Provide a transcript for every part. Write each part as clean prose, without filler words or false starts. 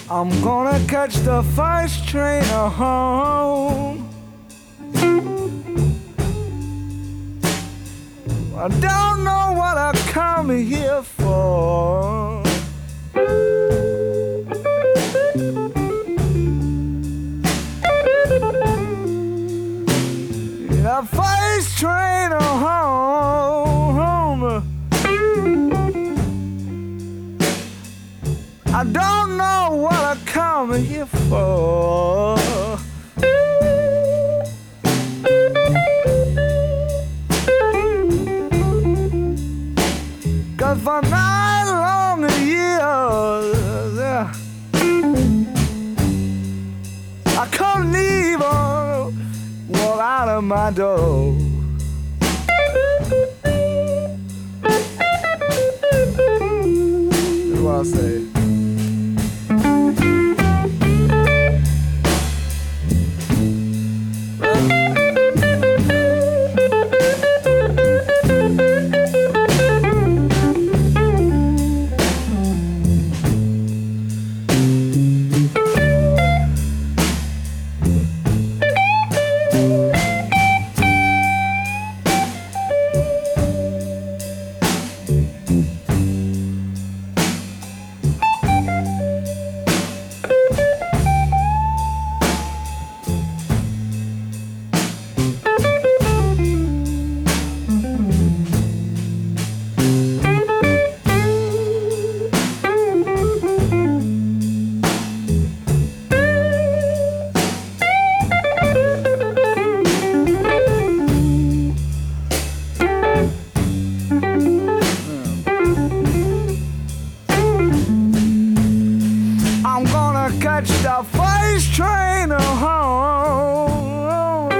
I'm gonna catch the first train home. I don't know what I come here for. The first train home. I don't know what I come here for. 'Cause for 9 long years I couldn't even walk out of my door. That's what I say. Catch the first train home.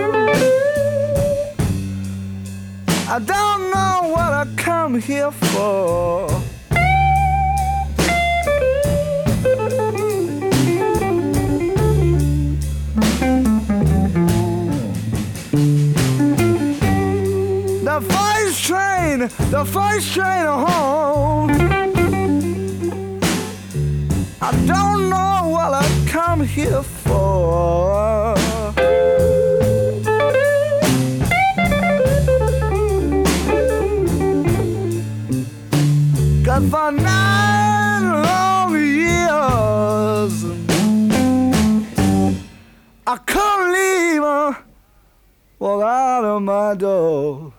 I don't know what I come here for. The first train home. I don't know what I come here for. 'Cause for 9 long years I couldn't even walk out of my door.